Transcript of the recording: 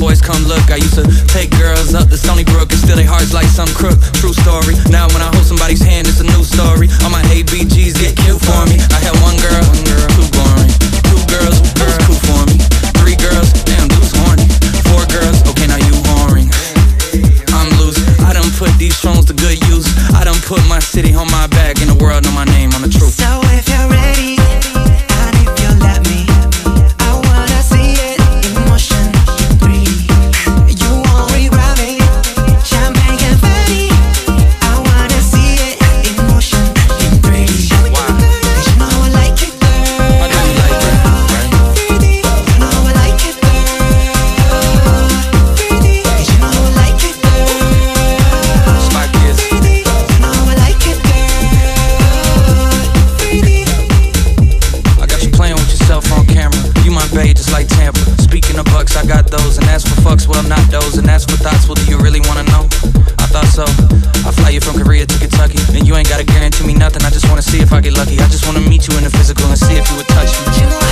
boys come look. I used to take girls up to Stony Brook and steal their hearts like some crook. True story. Now when I hold somebody's hand, it's a new story. All my ABGs get cute for me. I had one girl, too boring. Two girls, cool for me. Three girls, damn, dude's horny. Four girls, okay, now you whoring. I'm loose. I done put these phones to good use. I done put my city on my back, and the world know my name, I'm the truth. So if you're ready, and if you let me, I wanna see it in motion, in 3D. You won't regret me, champagne confetti. I wanna see it in motion, in 3D. Why? 'Cause you know I like it, girl. I know you like that, right? 3D, you know I like it, girl. 3D, 'cause you know I like it, girl. Spy Kids. 3D, you know I like it, girl. 3D. I got you playing with yourself on camera. You my babe, just like Tampa. Speaking of bucks, I got those. And as for fucks, well, I'm not those. And as for thoughts, well, do you really wanna know? I thought so. I fly you from Korea to Kentucky, and you ain't gotta guarantee me nothing. I just wanna see if I get lucky. I just wanna meet you in the physical and see if you would touch me. You know